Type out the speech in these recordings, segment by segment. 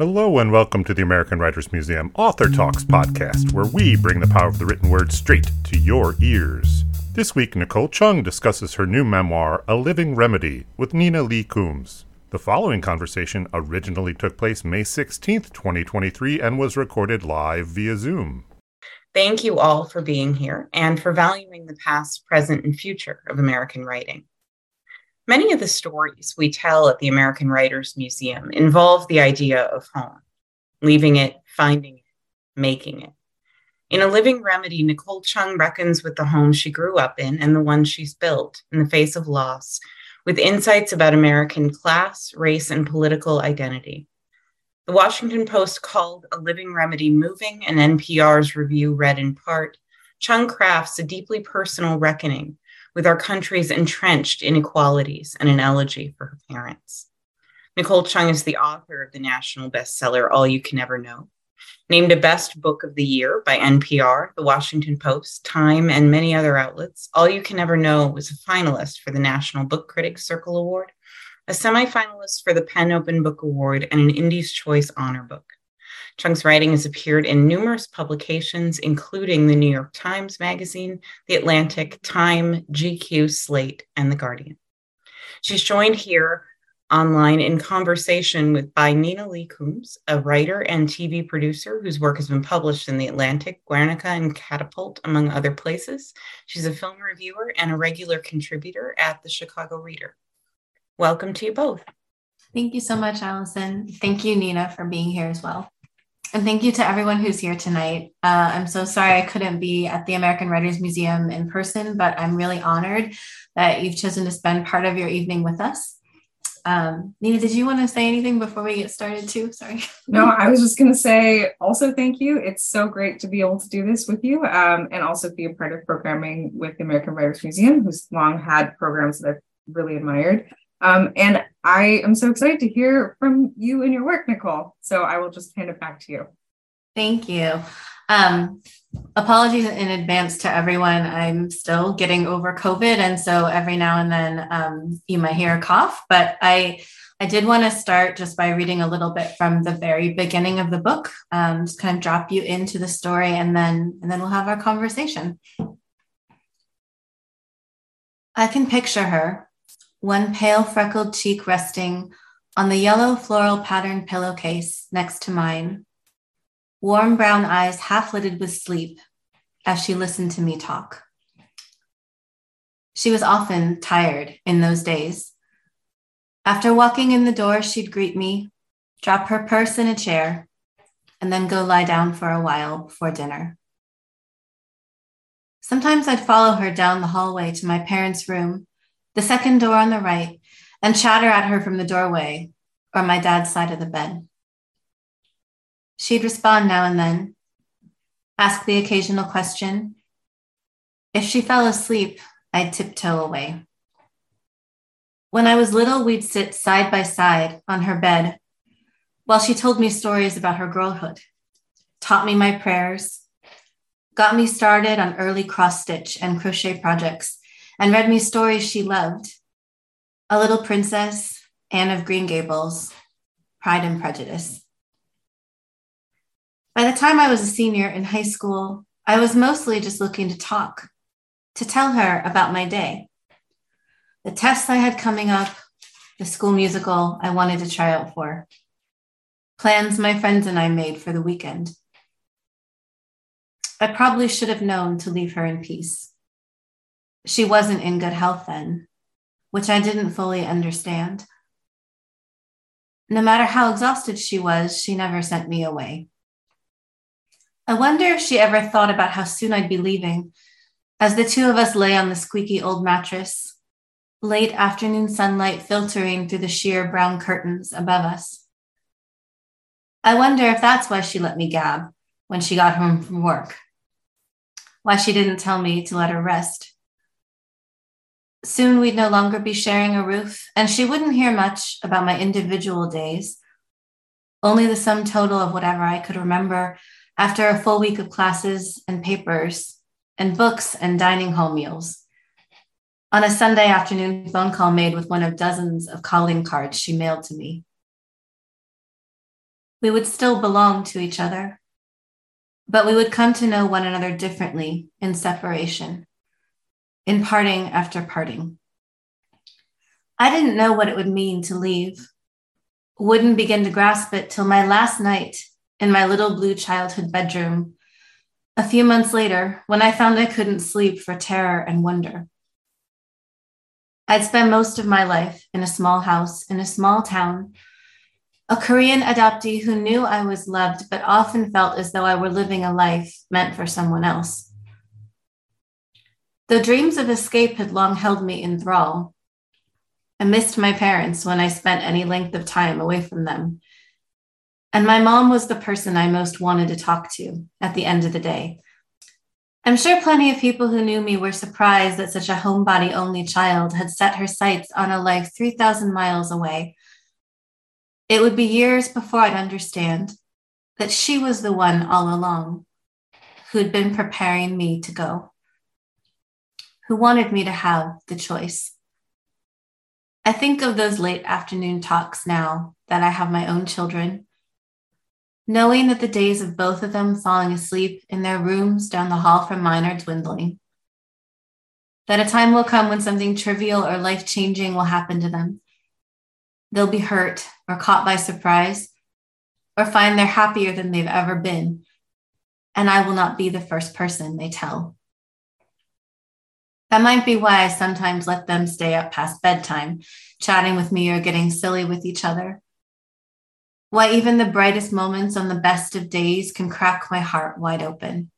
Hello and welcome to the American Writers Museum Author Talks podcast, where we bring the power of the written word straight to your ears. This week, Nicole Chung discusses her new memoir, A Living Remedy, with Nina Leigh Coombs. The following conversation originally took place May 16th, 2023, and was recorded live via Zoom. Thank you all for being here and for valuing the past, present, and future of American writing. Many of the stories we tell at the American Writers Museum involve the idea of home, leaving it, finding it, making it. In A Living Remedy, Nicole Chung reckons with the home she grew up in and the one she's built in the face of loss, with insights about American class, race, and political identity. The Washington Post called A Living Remedy moving, and NPR's review read in part, Chung crafts a deeply personal reckoning with our country's entrenched inequalities and an elegy for her parents. Nicole Chung is the author of the national bestseller, All You Can Ever Know. Named a Best Book of the Year by NPR, The Washington Post, Time, and many other outlets, All You Can Ever Know was a finalist for the National Book Critics Circle Award, a semi-finalist for the PEN Open Book Award, and an Indies' Choice Honor Book. Chung's writing has appeared in numerous publications, including the New York Times Magazine, The Atlantic, Time, GQ, Slate, and The Guardian. She's joined here online in conversation by Nina Leigh Coombs, a writer and TV producer whose work has been published in The Atlantic, Guernica, and Catapult, among other places. She's a film reviewer and a regular contributor at the Chicago Reader. Welcome to you both. Thank you so much, Allison. Thank you, Nina, for being here as well. And thank you to everyone who's here tonight. I'm so sorry I couldn't be at the American Writers Museum in person, but I'm really honored that you've chosen to spend part of your evening with us. Nina, did you want to say anything before we get started too? Sorry. No, I was just going to say also thank you. It's so great to be able to do this with you and also be a part of programming with the American Writers Museum, who's long had programs that I've really admired. And I am so excited to hear from you and your work, Nicole. So I will just hand it back to you. Thank you. Apologies in advance to everyone. I'm still getting over COVID. And so every now and then you might hear a cough, but I did want to start just by reading a little bit from the very beginning of the book, just kind of drop you into the story and then we'll have our conversation. I can picture her, one pale freckled cheek resting on the yellow floral patterned pillowcase next to mine, warm brown eyes half lidded with sleep as she listened to me talk. She was often tired in those days. After walking in the door, she'd greet me, drop her purse in a chair, and then go lie down for a while before dinner. Sometimes I'd follow her down the hallway to my parents' room, the second door on the right, and chatter at her from the doorway or my dad's side of the bed. She'd respond now and then, ask the occasional question. If she fell asleep, I'd tiptoe away. When I was little, we'd sit side by side on her bed while she told me stories about her girlhood, taught me my prayers, got me started on early cross-stitch and crochet projects, and read me stories she loved. A Little Princess, Anne of Green Gables, Pride and Prejudice. By the time I was a senior in high school, I was mostly just looking to talk, to tell her about my day. The tests I had coming up, the school musical I wanted to try out for, plans my friends and I made for the weekend. I probably should have known to leave her in peace. She wasn't in good health then, which I didn't fully understand. No matter how exhausted she was, she never sent me away. I wonder if she ever thought about how soon I'd be leaving, as the two of us lay on the squeaky old mattress, late afternoon sunlight filtering through the sheer brown curtains above us. I wonder if that's why she let me gab when she got home from work, why she didn't tell me to let her rest. Soon we'd no longer be sharing a roof, and she wouldn't hear much about my individual days, only the sum total of whatever I could remember after a full week of classes and papers and books and dining hall meals. On a Sunday afternoon phone call made with one of dozens of calling cards she mailed to me. We would still belong to each other, but we would come to know one another differently in separation, in parting after parting. I didn't know what it would mean to leave, wouldn't begin to grasp it till my last night in my little blue childhood bedroom, a few months later, when I found I couldn't sleep for terror and wonder. I'd spent most of my life in a small house in a small town, a Korean adoptee who knew I was loved, but often felt as though I were living a life meant for someone else. Though dreams of escape had long held me in thrall, I missed my parents when I spent any length of time away from them. And my mom was the person I most wanted to talk to at the end of the day. I'm sure plenty of people who knew me were surprised that such a homebody-only child had set her sights on a life 3,000 miles away. It would be years before I'd understand that she was the one all along who'd been preparing me to go, who wanted me to have the choice. I think of those late afternoon talks now that I have my own children, knowing that the days of both of them falling asleep in their rooms down the hall from mine are dwindling, that a time will come when something trivial or life-changing will happen to them. They'll be hurt or caught by surprise or find they're happier than they've ever been, and I will not be the first person they tell. That might be why I sometimes let them stay up past bedtime, chatting with me or getting silly with each other. Why even the brightest moments on the best of days can crack my heart wide open.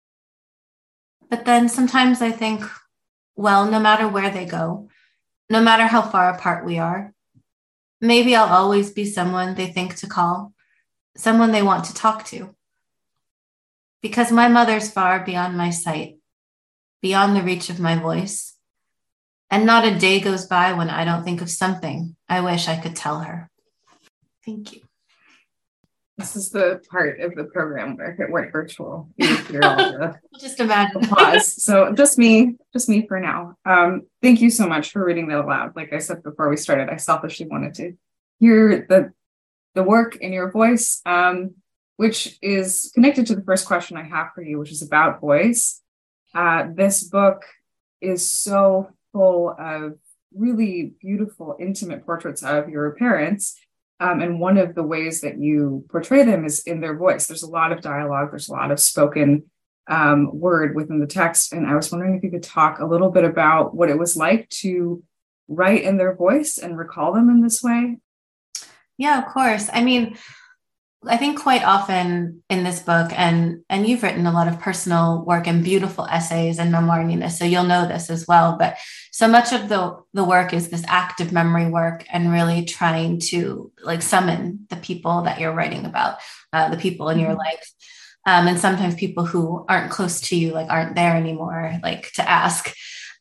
But then sometimes I think, well, no matter where they go, no matter how far apart we are, maybe I'll always be someone they think to call, someone they want to talk to. Because my mother's far beyond my sight, beyond the reach of my voice, and not a day goes by when I don't think of something I wish I could tell her. Thank you. This is the part of the program where if it went virtual, you would hear all the just imagine applause. So just me for now. Thank you so much for reading that aloud. Like I said before we started, I selfishly wanted to hear the work in your voice, which is connected to the first question I have for you, which is about voice. This book is so full of really beautiful, intimate portraits of your parents. And one of the ways that you portray them is in their voice. There's a lot of dialogue. There's a lot of spoken word within the text. And I was wondering if you could talk a little bit about what it was like to write in their voice and recall them in this way. Yeah, of course. I mean, I think quite often in this book, and you've written a lot of personal work and beautiful essays and memoir, Nina, so you'll know this as well. But so much of the work is this active memory work and really trying to like summon the people that you're writing about, the people in your life. And sometimes people who aren't close to you, like aren't there anymore, like to ask.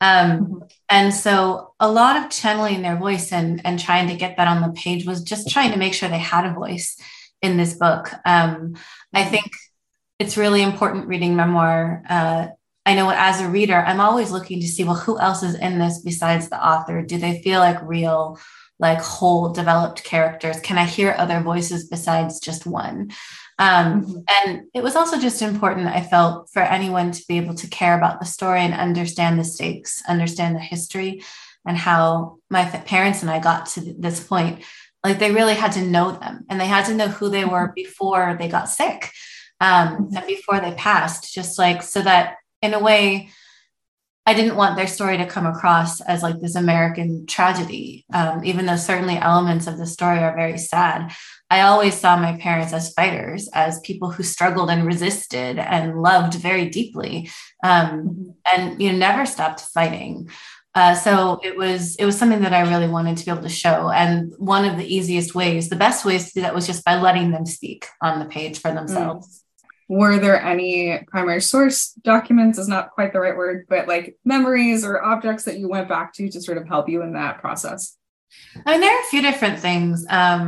And so a lot of channeling their voice and trying to get that on the page was just trying to make sure they had a voice in this book. I think it's really important reading memoir. I know as a reader, I'm always looking to see, well, who else is in this besides the author? Do they feel like real, like whole developed characters? Can I hear other voices besides just one? And it was also just important, I felt, for anyone to be able to care about the story and understand the stakes, understand the history, and how my parents and I got to this point. Like they really had to know them, and they had to know who they were before they got sick, and before they passed, just like, so that in a way, I didn't want their story to come across as like this American tragedy, even though certainly elements of the story are very sad. I always saw my parents as fighters, as people who struggled and resisted and loved very deeply, and never stopped fighting. So it was something that I really wanted to be able to show. And one of the easiest ways, the best ways to do that was just by letting them speak on the page for themselves. Were there any primary source documents, is not quite the right word, but like memories or objects that you went back to sort of help you in that process? I mean, there are a few different things.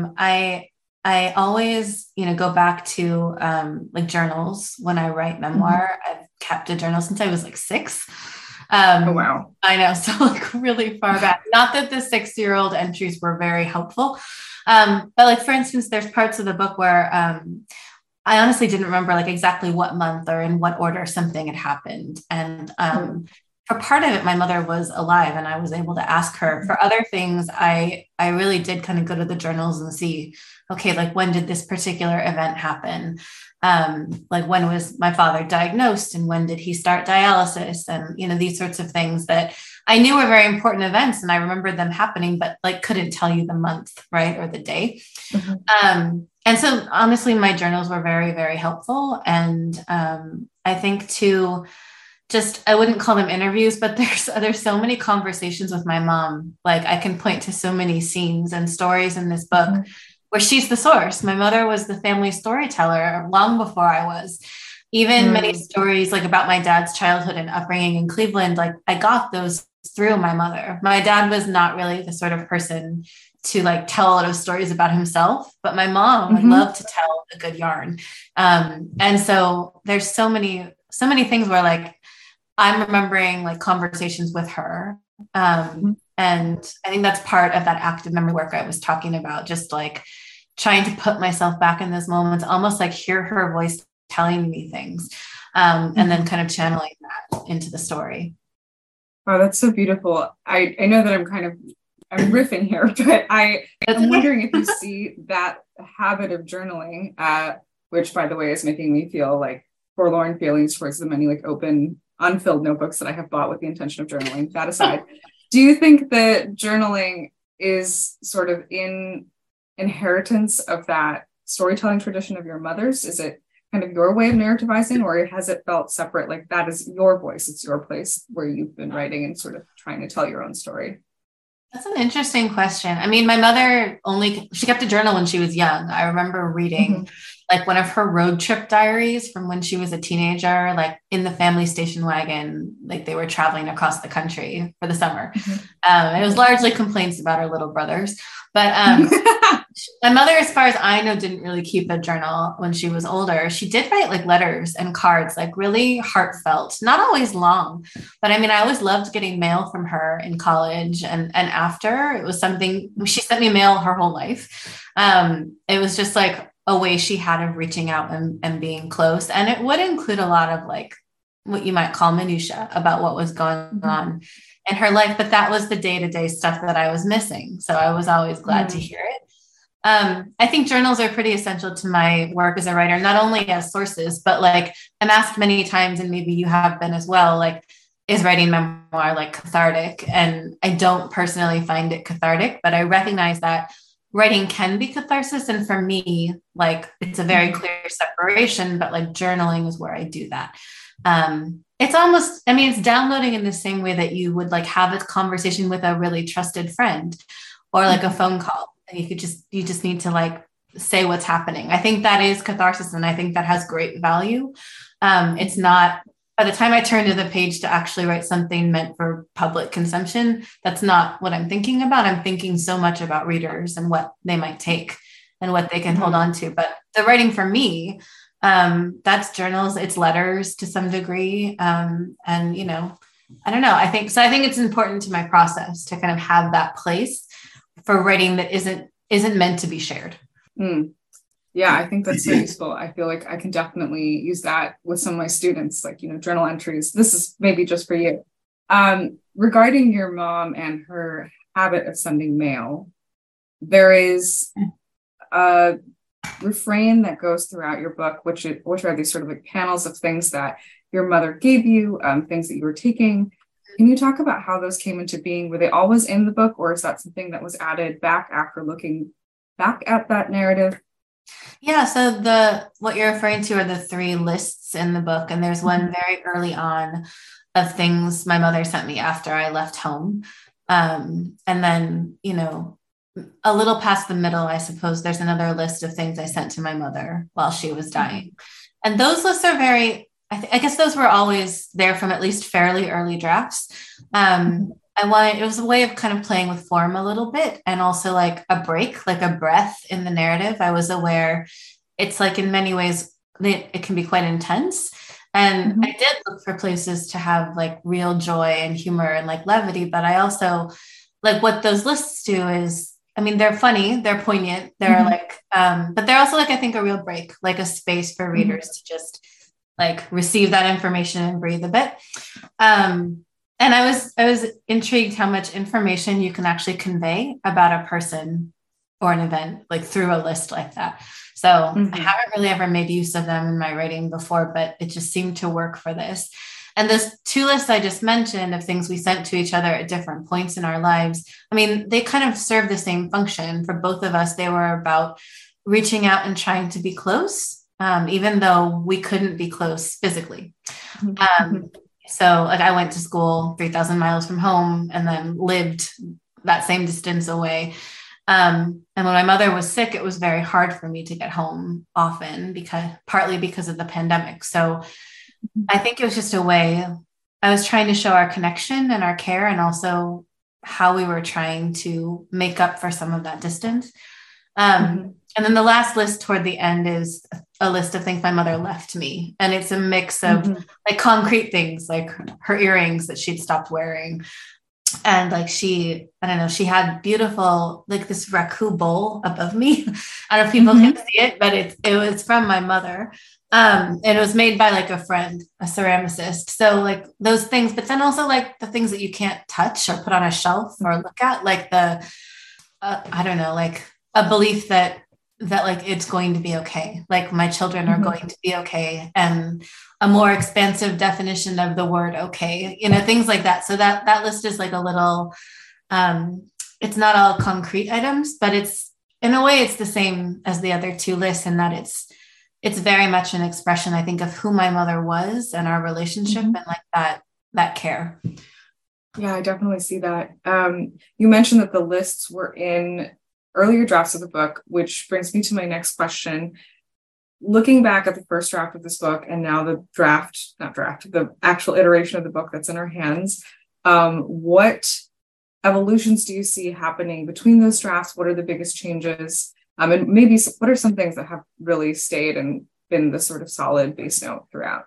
I always, go back to like journals when I write memoir. I've kept a journal since I was like 6. Oh, wow. I know. So like really far back, not that the 6-year-old entries were very helpful, But like, for instance, there's parts of the book where I honestly didn't remember like exactly what month or in what order something had happened. And for part of it, my mother was alive and I was able to ask her. For other things, I really did kind of go to the journals and see, okay, like when did this particular event happen? Like when was my father diagnosed and when did he start dialysis? And, you know, these sorts of things that I knew were very important events and I remembered them happening, but like couldn't tell you the month, right? Or the day. And so honestly, my journals were very, very helpful. And I think too, just, I wouldn't call them interviews, but there's so many conversations with my mom. Like I can point to so many scenes and stories in this book where she's the source. My mother was the family storyteller long before I was. Even many stories like about my dad's childhood and upbringing in Cleveland, like I got those through my mother. My dad was not really the sort of person to like tell a lot of stories about himself, but my mom would love to tell a good yarn. And so there's so many things where like I'm remembering like conversations with her. And I think that's part of that active memory work I was talking about, just like trying to put myself back in those moments, almost like hear her voice telling me things, and then kind of channeling that into the story. Wow, that's so beautiful. I know that I'm riffing here, but I'm wondering if you see that habit of journaling, which by the way is making me feel like forlorn feelings towards the many like open, unfilled notebooks that I have bought with the intention of journaling. That aside, do you think that journaling is sort of in inheritance of that storytelling tradition of your mother's? Is it kind of your way of narrativizing, or has it felt separate? Like that is your voice, it's your place where you've been writing and sort of trying to tell your own story? That's an interesting question. I mean, my mother she kept a journal when she was young. I remember reading like one of her road trip diaries from when she was a teenager, like in the family station wagon, like they were traveling across the country for the summer. It was largely complaints about her little brothers, but my mother, as far as I know, didn't really keep a journal when she was older. She did write like letters and cards, like really heartfelt, not always long, but I mean, I always loved getting mail from her in college and after. It was something, she sent me mail her whole life. It was just like a way she had of reaching out and being close. And it would include a lot of like what you might call minutia about what was going on in her life. But that was the day-to-day stuff that I was missing. So I was always glad to hear it. I think journals are pretty essential to my work as a writer, not only as sources, but like I'm asked many times, and maybe you have been as well, like, is writing memoir like cathartic? And I don't personally find it cathartic, but I recognize that writing can be catharsis. And for me, like it's a very clear separation, but like journaling is where I do that. It's almost, I mean, it's downloading in the same way that you would like have a conversation with a really trusted friend or like a phone call. And you just need to like say what's happening. I think that is catharsis. And I think that has great value. It's not, by the time I turn to the page to actually write something meant for public consumption, that's not what I'm thinking about. I'm thinking so much about readers and what they might take and what they can hold on to. But the writing for me, that's journals, it's letters to some degree. And, you know, I don't know. I think it's important to my process to kind of have that place for writing that isn't meant to be shared. Yeah, I think that's so useful. I feel like I can definitely use that with some of my students, like, you know, journal entries. This is maybe just for you. Regarding your mom and her habit of sending mail, there is a refrain that goes throughout your book, which are these sort of like panels of things that your mother gave you, things that you were taking. Can you talk about how those came into being? Were they always in the book, or is that something that was added back after looking back at that narrative? Yeah, so what you're referring to are the 3 lists in the book, and there's one very early on of things my mother sent me after I left home. And then, you know, a little past the middle, I suppose, there's another list of things I sent to my mother while she was dying. And those lists are I guess those were always there from at least fairly early drafts. It was a way of kind of playing with form a little bit, and also like a break, like a breath in the narrative. I was aware it's like in many ways it can be quite intense. And I did look for places to have like real joy and humor and like levity, but I also like what those lists do is I mean, they're funny, they're poignant, they're like, but they're also like, I think a real break, like a space for readers to just like receive that information and breathe a bit. And I was intrigued how much information you can actually convey about a person or an event, like through a list like that. So I haven't really ever made use of them in my writing before, but it just seemed to work for this. And those 2 lists I just mentioned of things we sent to each other at different points in our lives, I mean, they kind of serve the same function for both of us. They were about reaching out and trying to be close, even though we couldn't be close physically. So like I went to school 3,000 miles from home and then lived that same distance away. And when my mother was sick, it was very hard for me to get home often partly because of the pandemic. So I think it was just a way I was trying to show our connection and our care, and also how we were trying to make up for some of that distance. And then the last list toward the end is a list of things my mother left me. And it's a mix of like concrete things, like her earrings that she'd stopped wearing. And like I don't know, she had beautiful, like this raku bowl above me. I don't know if people can see it, but it was from my mother. And it was made by like a friend, a ceramicist. So like those things, but then also like the things that you can't touch or put on a shelf or look at, like I don't know, like a belief that like it's going to be okay. Like my children are going to be okay. And a more expansive definition of the word okay, things like that. So that list is like a little, it's not all concrete items, but it's, in a way, it's the same as the other 2 lists, in that it's very much an expression, I think, of who my mother was and our relationship and like that care. Yeah, I definitely see that. You mentioned that the lists were in earlier drafts of the book, which brings me to my next question. Looking back at the first draft of this book and now the the actual iteration of the book that's in our hands, what evolutions do you see happening between those drafts? What are the biggest changes? And maybe what are some things that have really stayed and been the sort of solid base note throughout?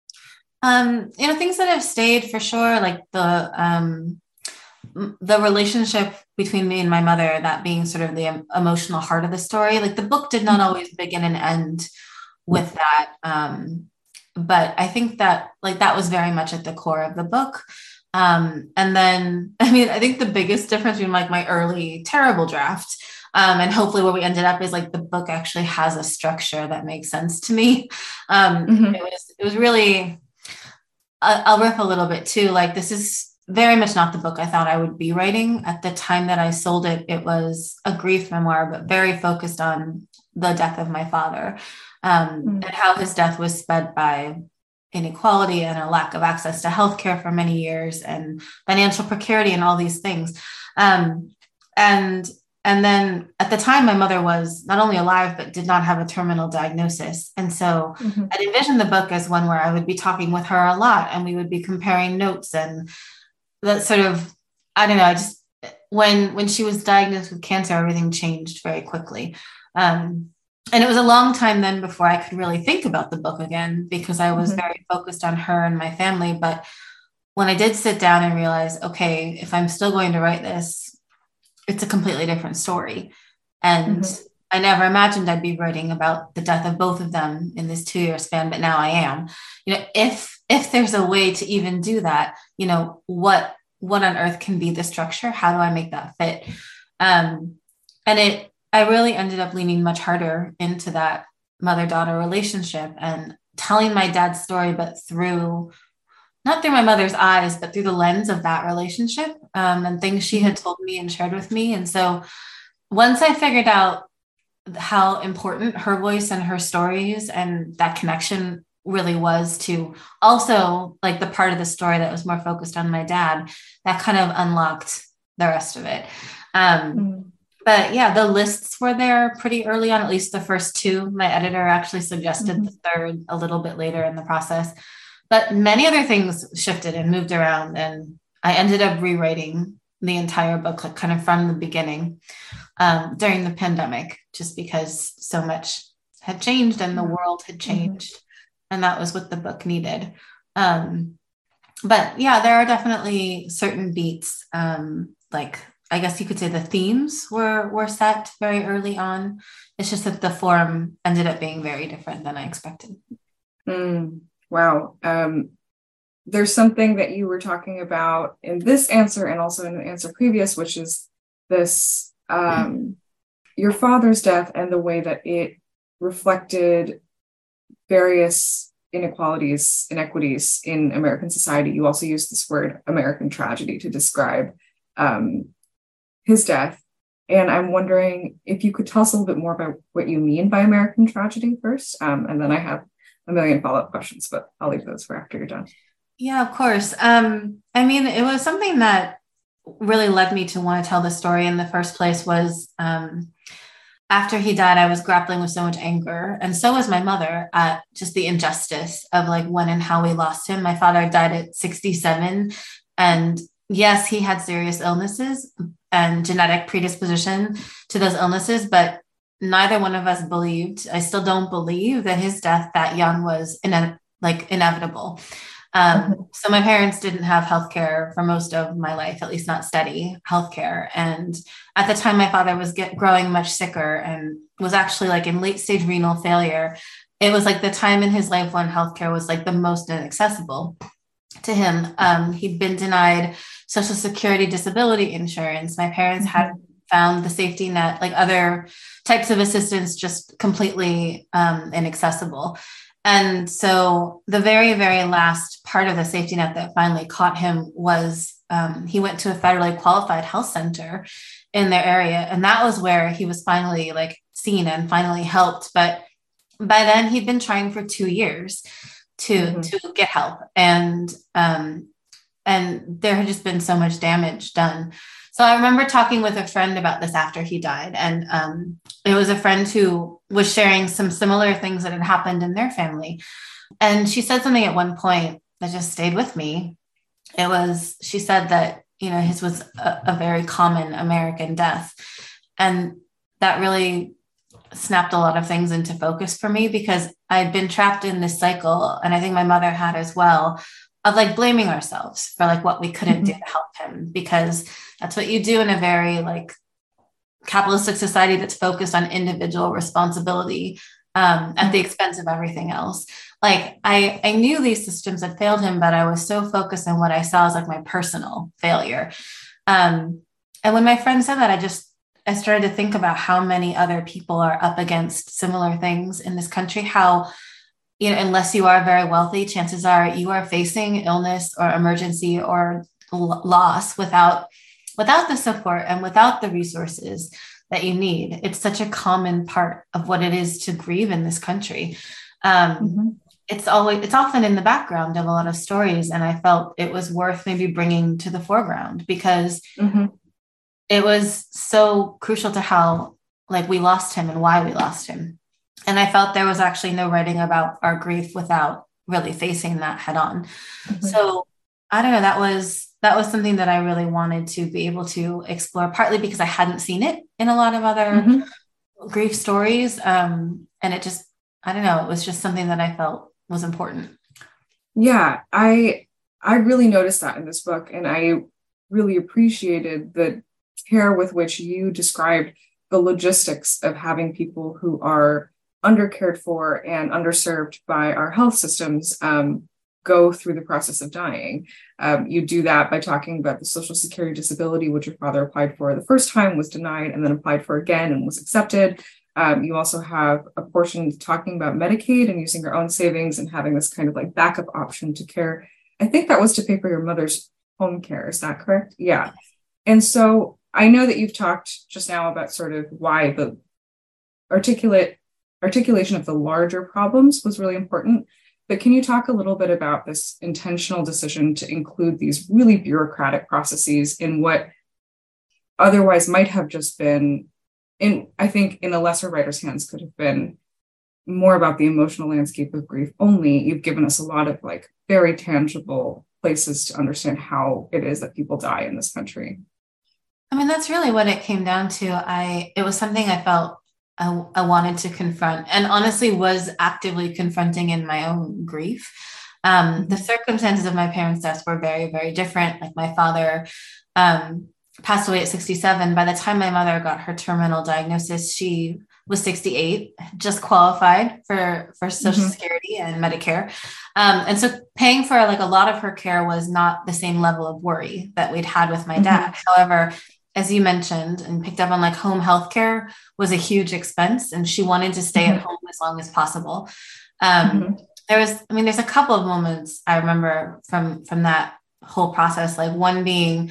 Things that have stayed for sure, like the relationship between me and my mother, that being sort of the emotional heart of the story. Like the book did not always begin and end with that. But I think that like that was very much at the core of the book. And then, I mean, I think the biggest difference between like my early terrible draft and hopefully where we ended up is like the book actually has a structure that makes sense to me. It was really, I'll riff a little bit too. Like this is very much not the book I thought I would be writing. At the time that I sold it, it was a grief memoir, but very focused on the death of my father and how his death was sped by inequality and a lack of access to healthcare for many years and financial precarity and all these things. And then at the time, my mother was not only alive, but did not have a terminal diagnosis. And so I'd envisioned the book as one where I would be talking with her a lot and we would be comparing notes, and that sort of, I don't know, just when she was diagnosed with cancer, everything changed very quickly. And it was a long time then before I could really think about the book again, because I was very focused on her and my family. But when I did sit down and realize, okay, if I'm still going to write this, it's a completely different story. And I never imagined I'd be writing about the death of both of them in this 2-year span, but now I am. If there's a way to even do that, what on earth can be the structure? How do I make that fit? I really ended up leaning much harder into that mother-daughter relationship and telling my dad's story, but not through my mother's eyes, but through the lens of that relationship and things she had told me and shared with me. And so once I figured out how important her voice and her stories and that connection really was to also like the part of the story that was more focused on my dad, that kind of unlocked the rest of it. But yeah, the lists were there pretty early on, at least the first 2. My editor actually suggested the third a little bit later in the process. But many other things shifted and moved around, and I ended up rewriting the entire book, like kind of from the beginning during the pandemic, just because so much had changed and the world had changed, and that was what the book needed. But yeah, there are definitely certain beats, like I guess you could say the themes were set very early on. It's just that the form ended up being very different than I expected. Wow. There's something that you were talking about in this answer and also in the answer previous, which is this, your father's death and the way that it reflected various inequities in American society. You also used this word American tragedy to describe his death. And I'm wondering if you could tell us a little bit more about what you mean by American tragedy first. And then I have a million follow-up questions, but I'll leave those for after you're done. Yeah, of course. I mean, it was something that really led me to want to tell the story in the first place was after he died, I was grappling with so much anger. And so was my mother at just the injustice of like when and how we lost him. My father died at 67. And yes, he had serious illnesses and genetic predisposition to those illnesses, but neither one of us believed, I still don't believe that his death that young was inevitable. So my parents didn't have healthcare for most of my life, at least not steady healthcare. And at the time, my father was growing much sicker and was actually like in late stage renal failure. It was like the time in his life when healthcare was like the most inaccessible to him. He'd been denied Social Security disability insurance. My parents had found the safety net, like other types of assistance, just completely inaccessible. And so the very, very last part of the safety net that finally caught him was he went to a federally qualified health center in their area. And that was where he was finally like seen and finally helped. But by then he'd been trying for 2 years to get help. And there had just been so much damage done. So I remember talking with a friend about this after he died. And it was a friend who was sharing some similar things that had happened in their family. And she said something at one point that just stayed with me. She said that, his was a very common American death. And that really snapped a lot of things into focus for me because I'd been trapped in this cycle. And I think my mother had as well, of like blaming ourselves for like what we couldn't do to help him, because that's what you do in a very like capitalistic society that's focused on individual responsibility at the expense of everything else. Like I knew these systems had failed him, but I was so focused on what I saw as like my personal failure. And when my friend said that, I started to think about how many other people are up against similar things in this country, how unless you are very wealthy, chances are you are facing illness or emergency or loss without the support and without the resources that you need. It's such a common part of what it is to grieve in this country. It's often in the background of a lot of stories. And I felt it was worth maybe bringing to the foreground because it was so crucial to how like we lost him and why we lost him. And I felt there was actually no writing about our grief without really facing that head on. So I don't know, that was something that I really wanted to be able to explore, partly because I hadn't seen it in a lot of other grief stories. And it just, I don't know, it was just something that I felt was important. Yeah, I really noticed that in this book. And I really appreciated the care with which you described the logistics of having people who are undercared for and underserved by our health systems go through the process of dying. You do that by talking about the Social Security disability, which your father applied for the first time, was denied, and then applied for again and was accepted. You also have a portion talking about Medicaid and using your own savings and having this kind of like backup option to care. I think that was to pay for your mother's home care. Is that correct? Yeah. And so I know that you've talked just now about sort of why the articulation of the larger problems was really important. But can you talk a little bit about this intentional decision to include these really bureaucratic processes in what otherwise might have just been, I think in a lesser writer's hands, could have been more about the emotional landscape of grief only? You've given us a lot of like very tangible places to understand how it is that people die in this country. I mean, that's really what it came down to. It was something I felt I wanted to confront, and honestly was actively confronting in my own grief. The circumstances of my parents' deaths were very, very different. Like my father passed away at 67. By the time my mother got her terminal diagnosis, she was 68, just qualified for Social Security and Medicare. And so paying for like a lot of her care was not the same level of worry that we'd had with my dad. However, as you mentioned and picked up on, like, home healthcare was a huge expense, and she wanted to stay at home as long as possible. There's a couple of moments I remember from that whole process. Like, one being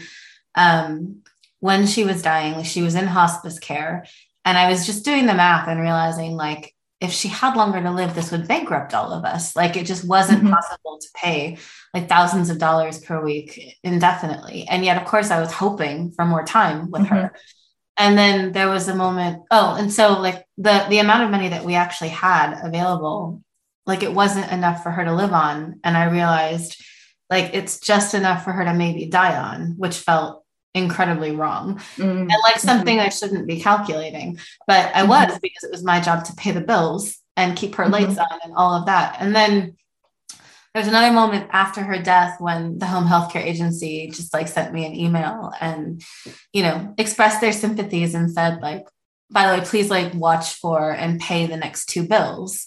when she was dying, she was in hospice care, and I was just doing the math and realizing, like, if she had longer to live, this would bankrupt all of us. Like, it just wasn't possible to pay like thousands of dollars per week indefinitely. And yet, of course, I was hoping for more time with her. And then there was a moment. And so like the amount of money that we actually had available, like, it wasn't enough for her to live on. And I realized, like, it's just enough for her to maybe die on, which felt incredibly wrong. And like something I shouldn't be calculating, but I was, because it was my job to pay the bills and keep her lights on and all of that. And then there's another moment after her death when the home healthcare agency just like sent me an email and, expressed their sympathies and said, like, by the way, please like watch for and pay the next 2 bills.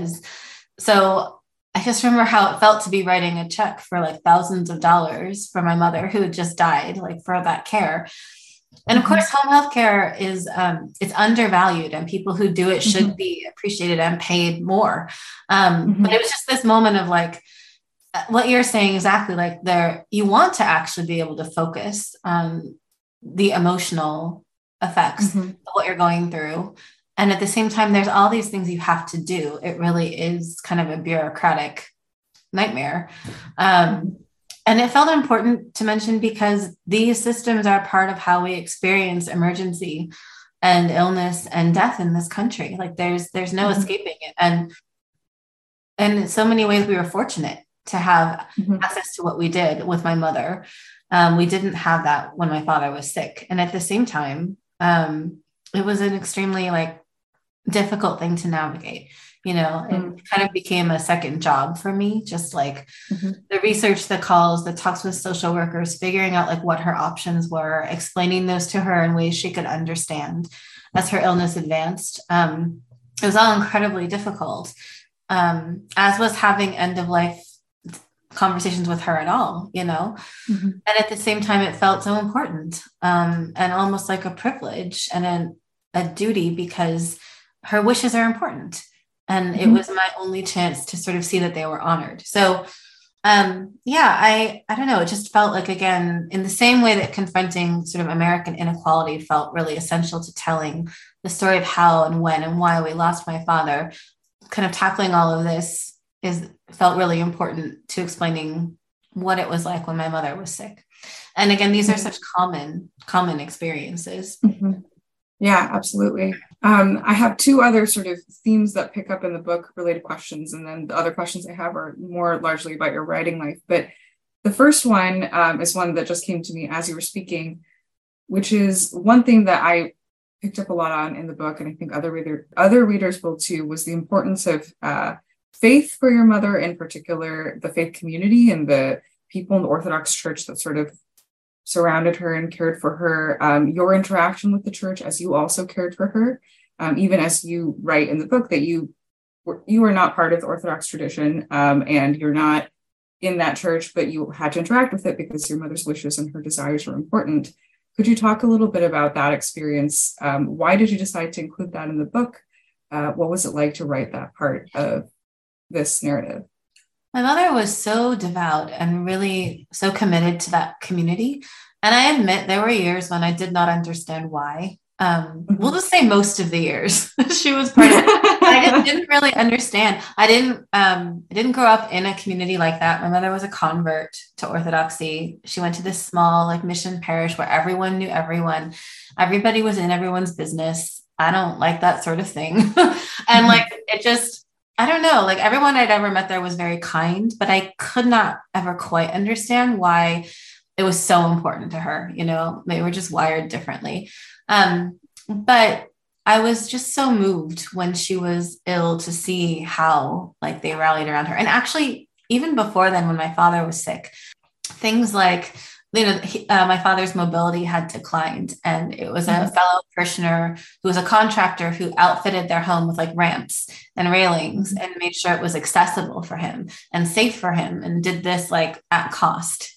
So I just remember how it felt to be writing a check for like thousands of dollars for my mother who had just died, like, for that care. And of course, home health care is, it's undervalued, and people who do it should be appreciated and paid more. But it was just this moment of, like, what you're saying exactly, like, you want to actually be able to focus on the emotional effects of what you're going through. And at the same time, there's all these things you have to do. It really is kind of a bureaucratic nightmare. And it felt important to mention because these systems are part of how we experience emergency and illness and death in this country. Like, there's no escaping it. And in so many ways, we were fortunate to have access to what we did with my mother. We didn't have that when my father was sick. And at the same time, it was an extremely, like, difficult thing to navigate. It kind of became a second job for me, just like the research, the calls, the talks with social workers, figuring out like what her options were, explaining those to her in ways she could understand as her illness advanced. It was all incredibly difficult, as was having end of life conversations with her at all, and at the same time, it felt so important, and almost like a privilege and a duty, because her wishes are important. And it was my only chance to sort of see that they were honored. So, I don't know. It just felt like, again, in the same way that confronting sort of American inequality felt really essential to telling the story of how and when and why we lost my father, kind of tackling all of this felt really important to explaining what it was like when my mother was sick. And again, these are such common experiences. Yeah, absolutely. I have 2 other sort of themes that pick up in the book, related questions, and then the other questions I have are more largely about your writing life. But the first one is one that just came to me as you were speaking, which is one thing that I picked up a lot on in the book, and I think other readers will too, was the importance of faith for your mother, in particular, the faith community and the people in the Orthodox Church that sort of surrounded her and cared for her, your interaction with the church as you also cared for her, even as you write in the book that you were not part of the Orthodox tradition, and you're not in that church, but you had to interact with it because your mother's wishes and her desires were important. Could you talk a little bit about that experience? Why did you decide to include that in the book? What was it like to write that part of this narrative? My mother was so devout and really so committed to that community. And I admit there were years when I did not understand why. We'll just say most of the years she was part of it. I just didn't really understand. I didn't grow up in a community like that. My mother was a convert to Orthodoxy. She went to this small like mission parish where everyone knew everyone. Everybody was in everyone's business. I don't like that sort of thing. And like, it just, I don't know, like everyone I'd ever met there was very kind, but I could not ever quite understand why it was so important to her. They were just wired differently. But I was just so moved when she was ill to see how like they rallied around her. And actually, even before then, when my father was sick, things like my father's mobility had declined, and it was a fellow parishioner who was a contractor who outfitted their home with like ramps and railings and made sure it was accessible for him and safe for him, and did this like at cost,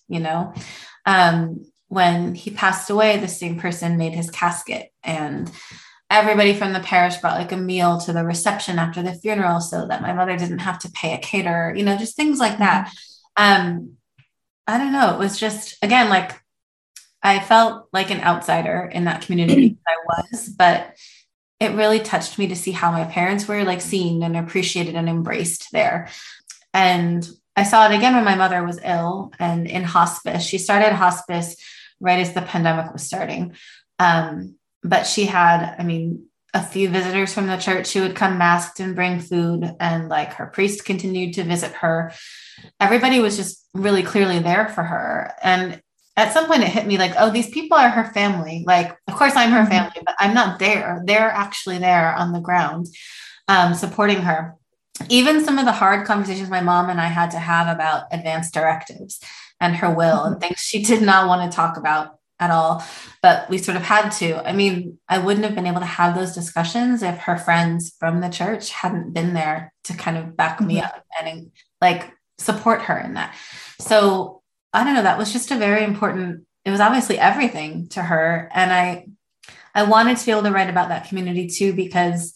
when he passed away, the same person made his casket, and everybody from the parish brought like a meal to the reception after the funeral so that my mother didn't have to pay a caterer, just things like that. I don't know. It was just, again, like I felt like an outsider in that community. I was, but it really touched me to see how my parents were like seen and appreciated and embraced there. And I saw it again when my mother was ill and in hospice. She started hospice right as the pandemic was starting. But she had, a few visitors from the church who would come masked and bring food, and like her priest continued to visit her. Everybody was just really clearly there for her. And at some point it hit me like, oh, these people are her family. Like, of course I'm her family, but I'm not there. They're actually there on the ground, supporting her. Even some of the hard conversations my mom and I had to have about advance directives and her will and things she did not want to talk about at all, but we sort of had to. I wouldn't have been able to have those discussions if her friends from the church hadn't been there to kind of back me up and like support her in that. So I don't know, that was just a very important, it was obviously everything to her. And I wanted to be able to write about that community too, because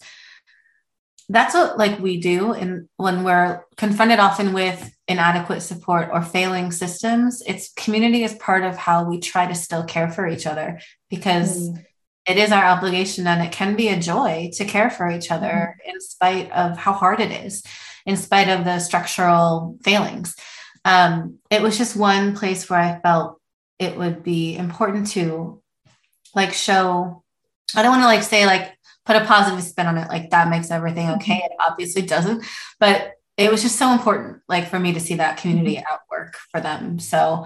that's what like we do. And when we're confronted often with inadequate support or failing systems, it's community is part of how we try to still care for each other, because it is our obligation, and it can be a joy to care for each other in spite of how hard it is, in spite of the structural failings. It was just one place where I felt it would be important to like show, I don't want to like say like put a positive spin on it, like that makes everything okay. It obviously doesn't, but it was just so important, like for me to see that community outwork for them. So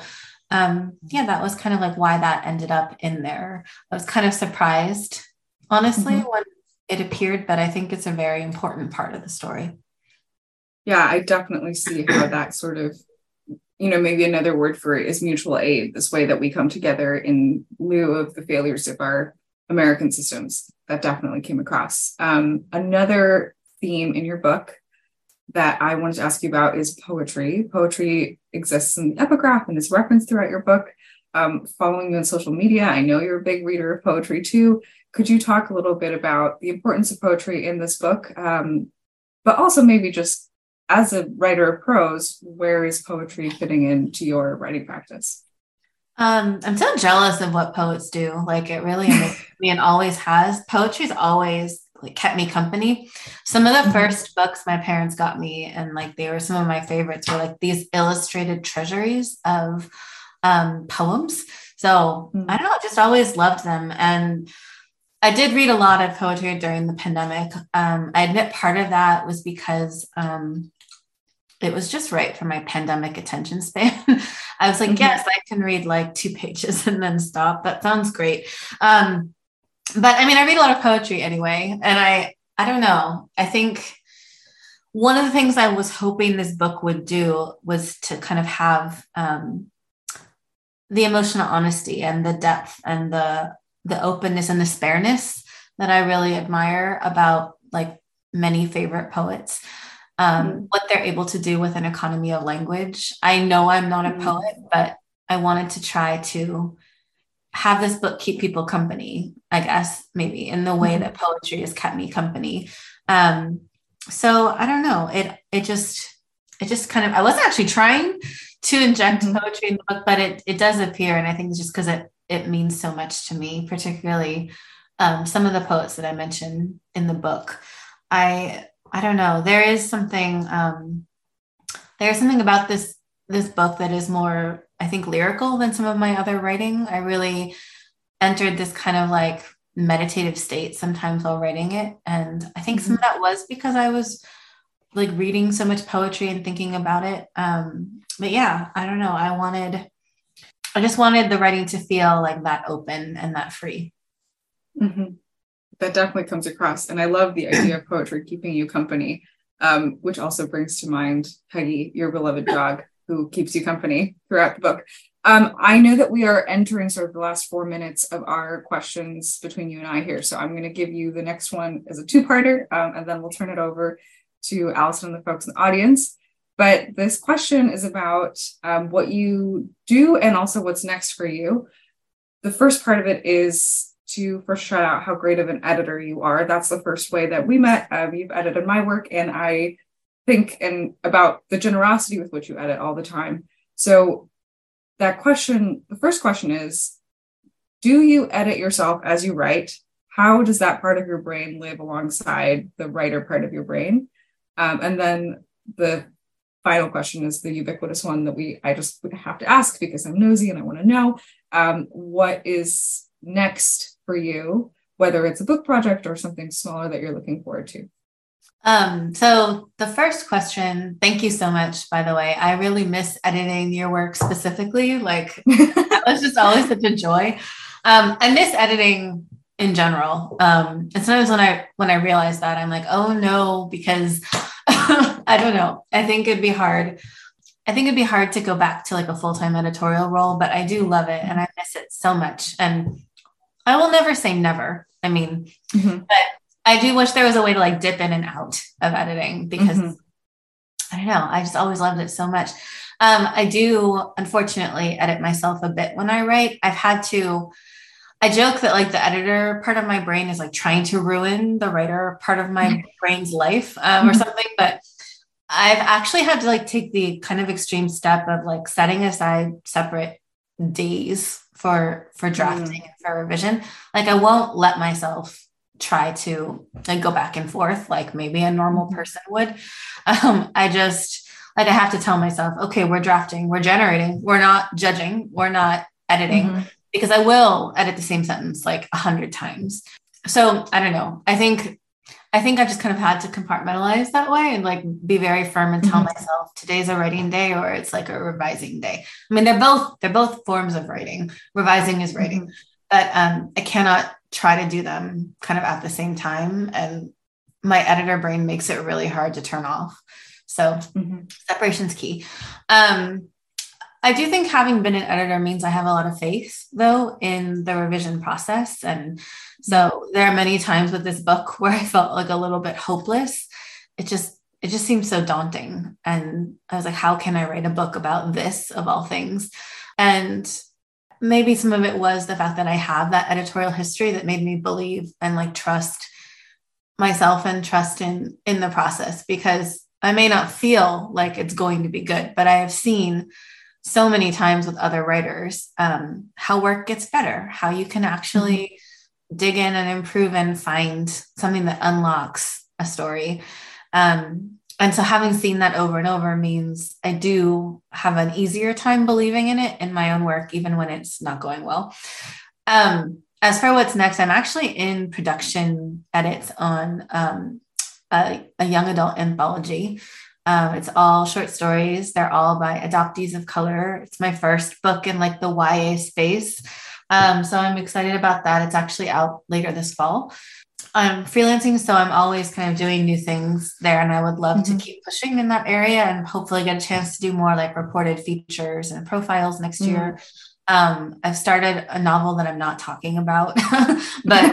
that was kind of like why that ended up in there. I was kind of surprised, honestly, when it appeared, but I think it's a very important part of the story. Yeah, I definitely see how that sort of, maybe another word for it is mutual aid, this way that we come together in lieu of the failures of our American systems. That definitely came across. Another theme in your book that I wanted to ask you about is poetry. Poetry exists in the epigraph and is referenced throughout your book. Following you on social media, I know you're a big reader of poetry too. Could you talk a little bit about the importance of poetry in this book? But also maybe just as a writer of prose, where is poetry fitting into your writing practice? I'm so jealous of what poets do. Like it really amazes me and always has. Poetry's always like kept me company. Some of the first books my parents got me, and like they were some of my favorites, were like these illustrated treasuries of poems. So I don't know, I just always loved them. And I did read a lot of poetry during the pandemic. I admit part of that was because it was just right for my pandemic attention span. I was like, yes, I can read like 2 pages and then stop. That sounds great. But I read a lot of poetry anyway. And I don't know. I think one of the things I was hoping this book would do was to kind of have the emotional honesty and the depth and the openness and the spareness that I really admire about like many favorite poets. What they're able to do with an economy of language. I know I'm not a poet, but I wanted to try to have this book keep people company, I guess, maybe in the way that poetry has kept me company. So I don't know. It just kind of, I wasn't actually trying to inject poetry in the book, but it does appear. And I think it's just because it means so much to me, particularly some of the poets that I mentioned in the book. I don't know. There's something about this book that is more, I think, lyrical than some of my other writing. I really entered this kind of like meditative state sometimes while writing it. And I think some of that was because I was like reading so much poetry and thinking about it. But yeah, I don't know. I just wanted the writing to feel like that open and that free. That definitely comes across. And I love the idea of poetry keeping you company, which also brings to mind Peggy, your beloved dog, who keeps you company throughout the book. I know that we are entering sort of the last 4 minutes of our questions between you and I here. So I'm going to give you the next one as a two-parter, and then we'll turn it over to Allison and the folks in the audience. But this question is about what you do and also what's next for you. The first part of it is to first shout out how great of an editor you are. That's the first way that we met. You've edited my work, and I think about the generosity with which you edit all the time. So that question, the first question is, do you edit yourself as you write? How does that part of your brain live alongside the writer part of your brain? And then the final question is the ubiquitous one that I just have to ask because I'm nosy and I want to know, what is next for you, whether it's a book project or something smaller that you're looking forward to? So the first question, thank you so much, by the way. I really miss editing your work specifically. Like that was just always such a joy. I miss editing in general. And sometimes when I realize that, I'm like, oh no, because I don't know. I think it'd be hard to go back to like a full-time editorial role, but I do love it and I miss it so much. And I will never say never. I mean, but I do wish there was a way to like dip in and out of editing because I don't know. I just always loved it so much. I do unfortunately edit myself a bit when I write. I joke that like the editor part of my brain is like trying to ruin the writer part of my brain's life or something. But I've actually had to like take the kind of extreme step of like setting aside separate days for drafting and for revision. Like I won't let myself try to like go back and forth like maybe a normal person would. I just like I have to tell myself, okay, we're drafting, we're generating, we're not judging, we're not editing, because I will edit the same sentence like 100 times. So I don't know. I think I just kind of had to compartmentalize that way and like be very firm and tell myself today's a writing day or it's like a revising day. I mean, they're both forms of writing. Revising is writing, but I cannot try to do them kind of at the same time. And my editor brain makes it really hard to turn off. So separation's key. I do think having been an editor means I have a lot of faith though in the revision process. And so there are many times with this book where I felt like a little bit hopeless. It just seemed so daunting. And I was like, how can I write a book about this of all things? And maybe some of it was the fact that I have that editorial history that made me believe and like trust myself and trust in the process, because I may not feel like it's going to be good, but I have seen so many times with other writers, how work gets better, how you can actually dig in and improve and find something that unlocks a story. And so having seen that over and over means I do have an easier time believing in it in my own work, even when it's not going well. As for what's next, I'm actually in production edits on a young adult anthology. It's all short stories. They're all by adoptees of color. It's my first book in like the YA space. So I'm excited about that. It's actually out later this fall. I'm freelancing, so I'm always kind of doing new things there. And I would love to keep pushing in that area and hopefully get a chance to do more like reported features and profiles next year. I've started a novel that I'm not talking about, but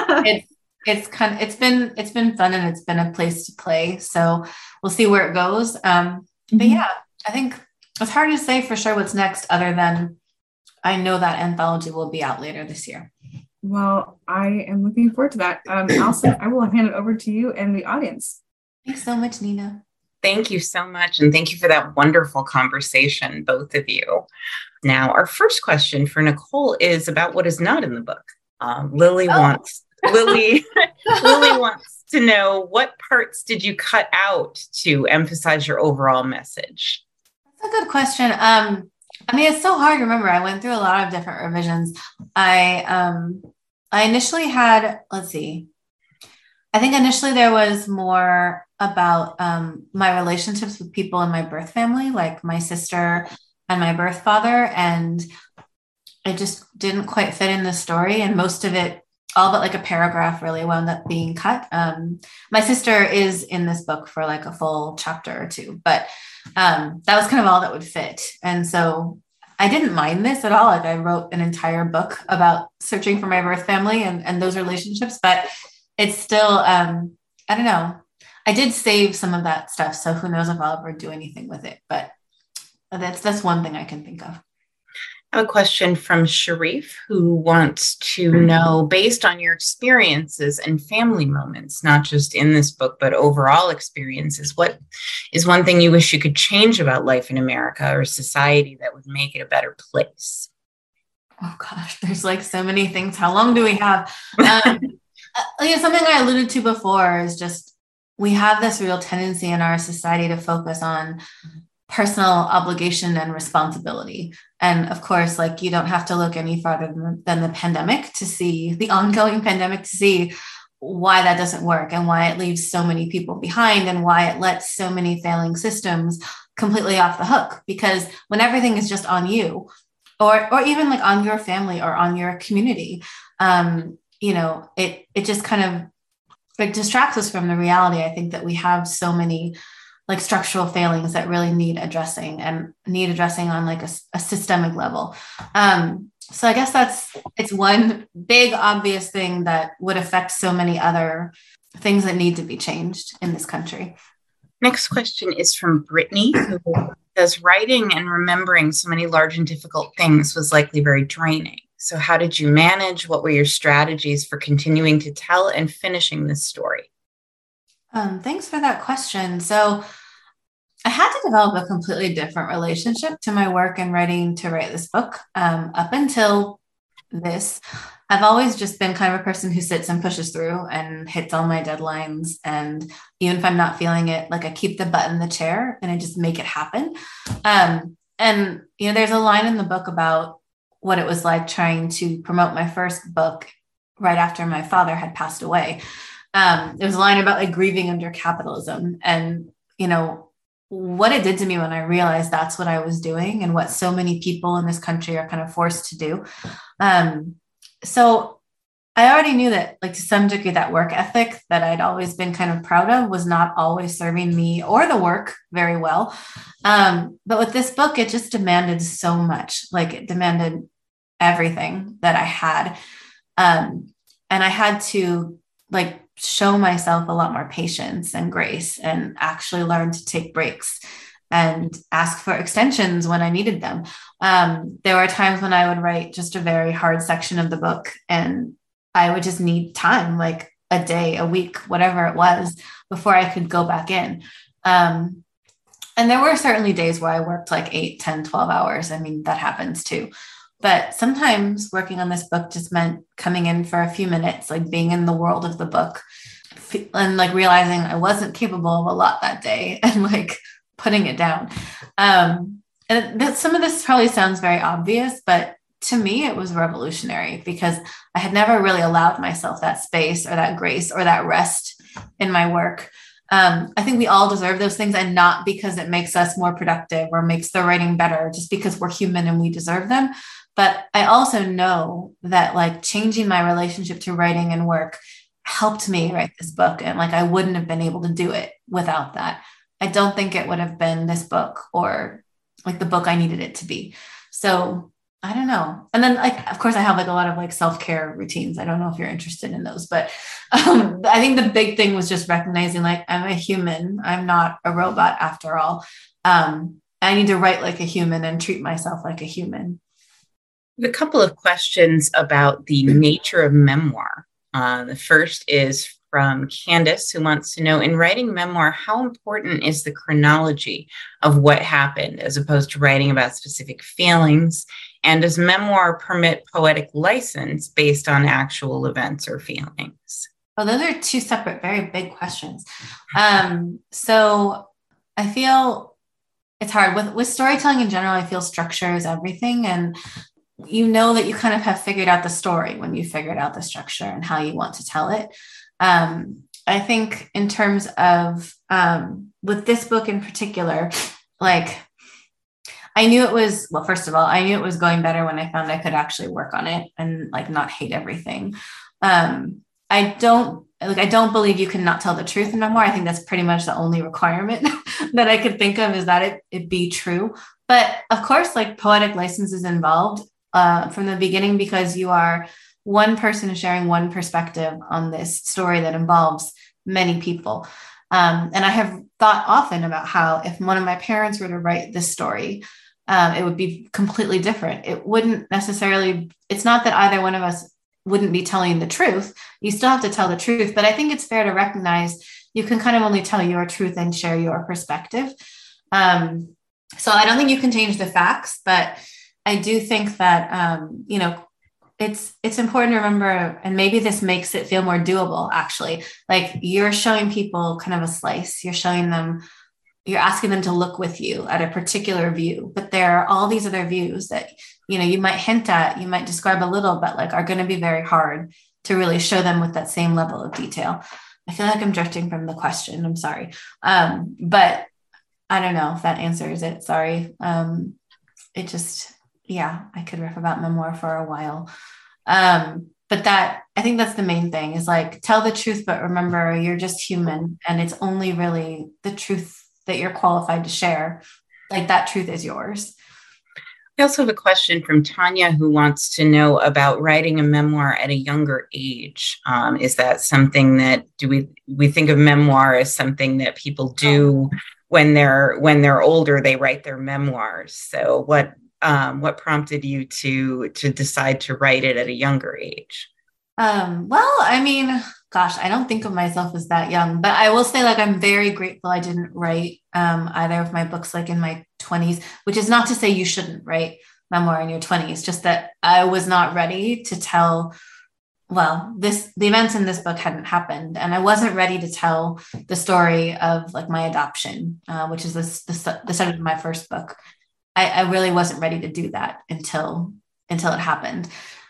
it's been fun and it's been a place to play. So we'll see where it goes. But yeah, I think it's hard to say for sure what's next other than I know that anthology will be out later this year. Well, I am looking forward to that. Allison, I will hand it over to you and the audience. Thanks so much, Nina. Thank you so much. And thank you for that wonderful conversation, both of you. Now, our first question for Nicole is about what is not in the book. Lily wants to know, what parts did you cut out to emphasize your overall message? That's a good question. I mean, it's so hard to remember. I went through a lot of different revisions. I initially had, I think initially there was more about my relationships with people in my birth family, like my sister and my birth father. And it just didn't quite fit in the story. And most of it, all but like a paragraph, really wound up being cut. My sister is in this book for like a full chapter or two, but that was kind of all that would fit. And so I didn't mind this at all. Like I wrote an entire book about searching for my birth family and those relationships, but it's still, I don't know. I did save some of that stuff. So who knows if I'll ever do anything with it, but that's one thing I can think of. I have a question from Sharif, who wants to know, based on your experiences and family moments, not just in this book, but overall experiences, what is one thing you wish you could change about life in America or society that would make it a better place? Oh gosh, there's like so many things. How long do we have? Something I alluded to before is just, we have this real tendency in our society to focus on personal obligation and responsibility. And of course, like you don't have to look any farther than the pandemic to see the ongoing pandemic, to see why that doesn't work and why it leaves so many people behind and why it lets so many failing systems completely off the hook. Because when everything is just on you, or even like on your family or on your community, it just kind of like distracts us from the reality. I think that we have so many like structural failings that really need addressing on like a systemic level. So I guess it's one big obvious thing that would affect so many other things that need to be changed in this country. Next question is from Brittany, who says writing and remembering so many large and difficult things was likely very draining. So how did you manage? What were your strategies for continuing to tell and finishing this story? Thanks for that question. So I had to develop a completely different relationship to my work and writing to write this book. Up until this, I've always just been kind of a person who sits and pushes through and hits all my deadlines. And even if I'm not feeling it, like I keep the butt in the chair and I just make it happen. There's a line in the book about what it was like trying to promote my first book right after my father had passed away. There was a line about like grieving under capitalism and, what it did to me when I realized that's what I was doing and what so many people in this country are kind of forced to do. So I already knew that, like, to some degree, that work ethic that I'd always been kind of proud of was not always serving me or the work very well. But with this book, it just demanded so much. Like, it demanded everything that I had. And I had to, like, show myself a lot more patience and grace and actually learn to take breaks and ask for extensions when I needed them. There were times when I would write just a very hard section of the book and I would just need time, like a day, a week, whatever it was, before I could go back in. And there were certainly days where I worked like 8, 10, 12 hours. I mean, that happens too. But sometimes working on this book just meant coming in for a few minutes, like being in the world of the book and like realizing I wasn't capable of a lot that day and like putting it down. And some of this probably sounds very obvious, but to me, it was revolutionary because I had never really allowed myself that space or that grace or that rest in my work. I think we all deserve those things, and not because it makes us more productive or makes the writing better, just because we're human and we deserve them. But I also know that like changing my relationship to writing and work helped me write this book. And like, I wouldn't have been able to do it without that. I don't think it would have been this book or like the book I needed it to be. So I don't know. And then like, of course I have like a lot of like self-care routines. I don't know if you're interested in those, but I think the big thing was just recognizing like, I'm a human. I'm not a robot after all. I need to write like a human and treat myself like a human. A couple of questions about the nature of memoir. The first is from Candace, who wants to know, in writing memoir, how important is the chronology of what happened as opposed to writing about specific feelings? And does memoir permit poetic license based on actual events or feelings? Well, those are two separate, very big questions. So I feel it's hard. With storytelling in general, I feel structure is everything. And you know that you kind of have figured out the story when you figured out the structure and how you want to tell it. I think in terms of, with this book in particular, like I knew it was, well, first of all, I knew it was going better when I found I could actually work on it and like not hate everything. I don't believe you can not tell the truth in memoir. I think that's pretty much the only requirement that I could think of is that it be true. But of course, like poetic license is involved from the beginning, because you are one person sharing one perspective on this story that involves many people. And I have thought often about how if one of my parents were to write this story, it would be completely different. It wouldn't necessarily, it's not that either one of us wouldn't be telling the truth. You still have to tell the truth, but I think it's fair to recognize you can kind of only tell your truth and share your perspective. So I don't think you can change the facts, but I do think that, it's important to remember, and maybe this makes it feel more doable, actually. Like you're showing people kind of a slice, you're asking them to look with you at a particular view, but there are all these other views that, you might hint at, you might describe a little, but like are going to be very hard to really show them with that same level of detail. I feel like I'm drifting from the question. I'm sorry. But I don't know if that answers it. Sorry. I could riff about memoir for a while. But I think that's the main thing is like, tell the truth, but remember you're just human and it's only really the truth that you're qualified to share. Like that truth is yours. I also have a question from Tanya who wants to know about writing a memoir at a younger age. Is that something that we think of memoir as something that people do when they're older, they write their memoirs. So what prompted you to decide to write it at a younger age? Well, I mean, gosh, I don't think of myself as that young, but I will say like, I'm very grateful I didn't write either of my books like in my 20s, which is not to say you shouldn't write memoir in your 20s, just that I was not ready to tell, the events in this book hadn't happened. And I wasn't ready to tell the story of like my adoption, which is the subject of my first book. I really wasn't ready to do that until it happened.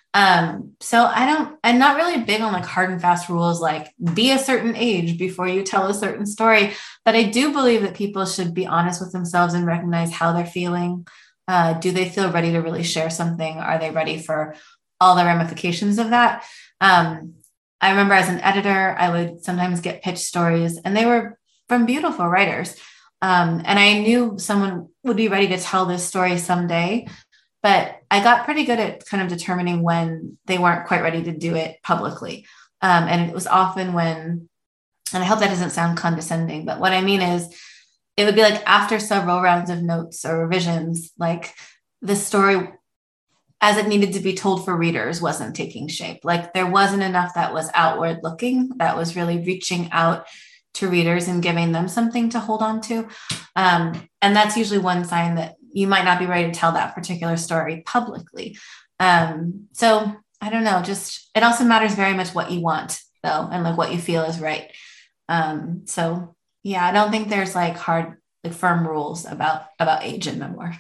So I'm not really big on like hard and fast rules, like be a certain age before you tell a certain story. But I do believe that people should be honest with themselves and recognize how they're feeling. Do they feel ready to really share something? Are they ready for all the ramifications of that? I remember as an editor, I would sometimes get pitched stories and they were from beautiful writers. And I knew someone would be ready to tell this story someday, but I got pretty good at kind of determining when they weren't quite ready to do it publicly. And it was often when, and I hope that doesn't sound condescending, but what I mean is it would be like after several rounds of notes or revisions, like the story as it needed to be told for readers wasn't taking shape. Like there wasn't enough that was outward looking, that was really reaching out to readers and giving them something to hold on to. And that's usually one sign that you might not be ready to tell that particular story publicly. So I don't know, it also matters very much what you want though, and like what you feel is right. So yeah, I don't think there's like hard, like firm rules about age in memoir.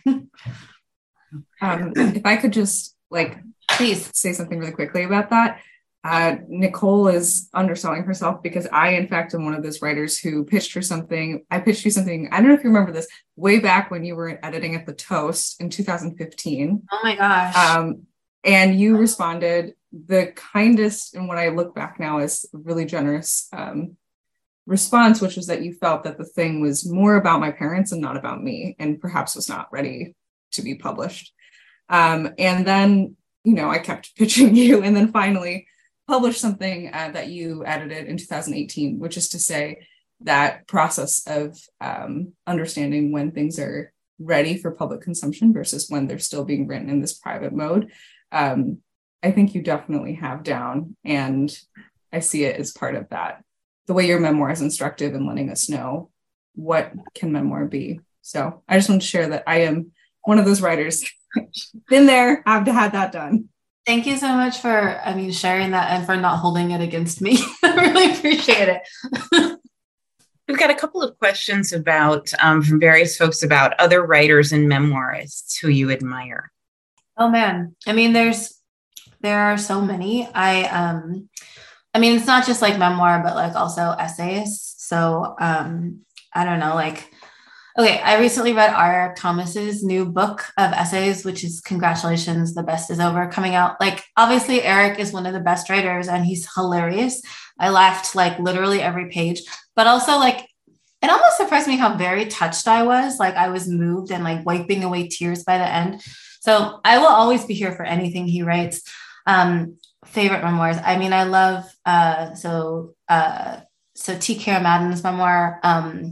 If I could just please say something really quickly about that. Nicole is underselling herself because I, in fact, am one of those writers who pitched her something. I pitched you something. I don't know if you remember this way back when you were editing at the Toast in 2015. Oh my gosh. And you responded the kindest, and what I look back now is really generous response, which was that you felt that the thing was more about my parents and not about me, and perhaps was not ready to be published. And then, I kept pitching you, and then finally published something that you edited in 2018, which is to say that process of understanding when things are ready for public consumption versus when they're still being written in this private mode. I think you definitely have down, and I see it as part of that. The way your memoir is instructive in letting us know what can memoir be. So I just want to share that I am one of those writers. Been there, I've had that done. Thank you so much for, sharing that and for not holding it against me. I really appreciate it. We've got a couple of questions about from various folks about other writers and memoirists who you admire. Oh man, there are so many. It's not just like memoir, but like also essays. So I don't know, I recently read R. Thomas's new book of essays, which is congratulations, The Best Is Over, coming out. Like, obviously, Eric is one of the best writers and he's hilarious. I laughed like literally every page, but also like it almost surprised me how very touched I was. Like I was moved and like wiping away tears by the end. So I will always be here for anything he writes. Favorite memoirs. I mean, I love, so T. Kara Madden's memoir,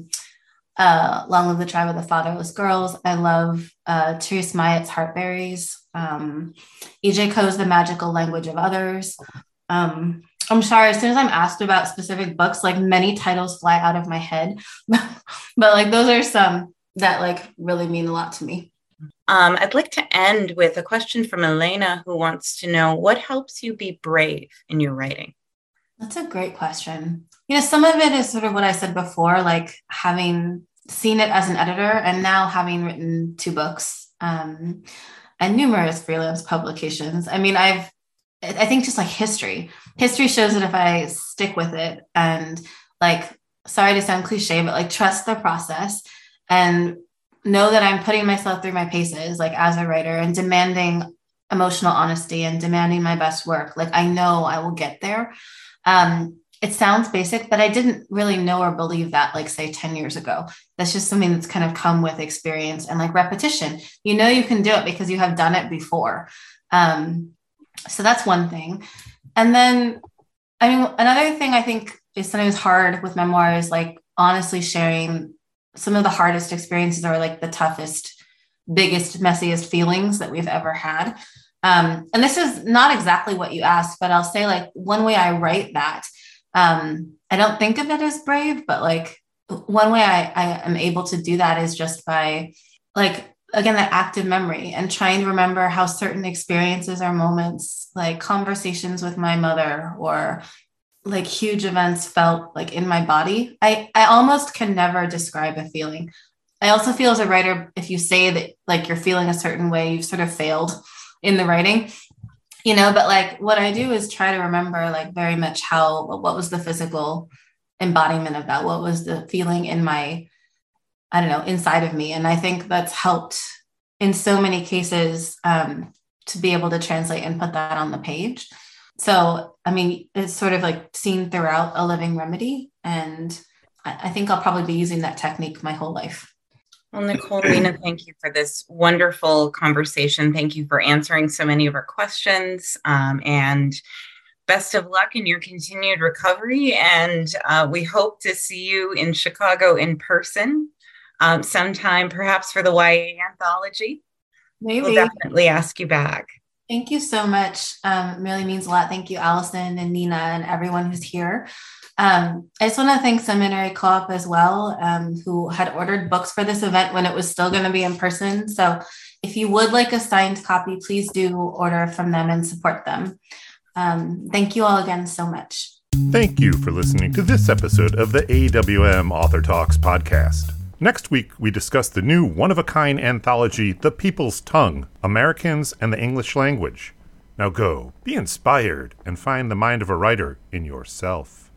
Long Live the Tribe of the Fatherless Girls. I love Therese Myatt's Heartberries. E.J. Coe's The Magical Language of Others. I'm sorry, as soon as I'm asked about specific books, like many titles fly out of my head, but like those are some that like really mean a lot to me. I'd like to end with a question from Elena, who wants to know what helps you be brave in your writing? That's a great question. Some of it is sort of what I said before, like having seen it as an editor and now having written 2 books and numerous freelance publications. I mean, I think just like history shows that if I stick with it and like, sorry to sound cliche, but like trust the process and know that I'm putting myself through my paces, like as a writer and demanding emotional honesty and demanding my best work. Like I know I will get there. It sounds basic, but I didn't really know or believe that, like say 10 years ago. That's just something that's kind of come with experience and like repetition. You can do it because you have done it before. So that's one thing. And then, I mean, another thing I think is sometimes hard with memoirs, like honestly sharing some of the hardest experiences or like the toughest, biggest, messiest feelings that we've ever had. And this is not exactly what you asked, but I'll say like one way I write that, I don't think of it as brave, but like one way I am able to do that is just by like, again, that active memory and trying to remember how certain experiences or moments, like conversations with my mother or like huge events felt like in my body. I almost can never describe a feeling. I also feel as a writer, if you say that like you're feeling a certain way, you've sort of failed in the writing, but like what I do is try to remember like very much what was the physical embodiment of that? What was the feeling in my, I don't know, inside of me. And I think that's helped in so many cases to be able to translate and put that on the page. So, I mean, it's sort of like seen throughout A Living Remedy. And I think I'll probably be using that technique my whole life. Well, Nicole, Nina, thank you for this wonderful conversation. Thank you for answering so many of our questions. And best of luck in your continued recovery. And we hope to see you in Chicago in person sometime, perhaps for the YA anthology. Maybe. We'll definitely ask you back. Thank you so much. It really means a lot. Thank you, Allison and Nina and everyone who's here. I just want to thank Seminary Co-op as well, who had ordered books for this event when it was still going to be in person. So if you would like a signed copy, please do order from them and support them. Thank you all again so much. Thank you for listening to this episode of the AWM Author Talks podcast. Next week, we discuss the new one-of-a-kind anthology, The People's Tongue, Americans and the English Language. Now go, be inspired, and find the mind of a writer in yourself.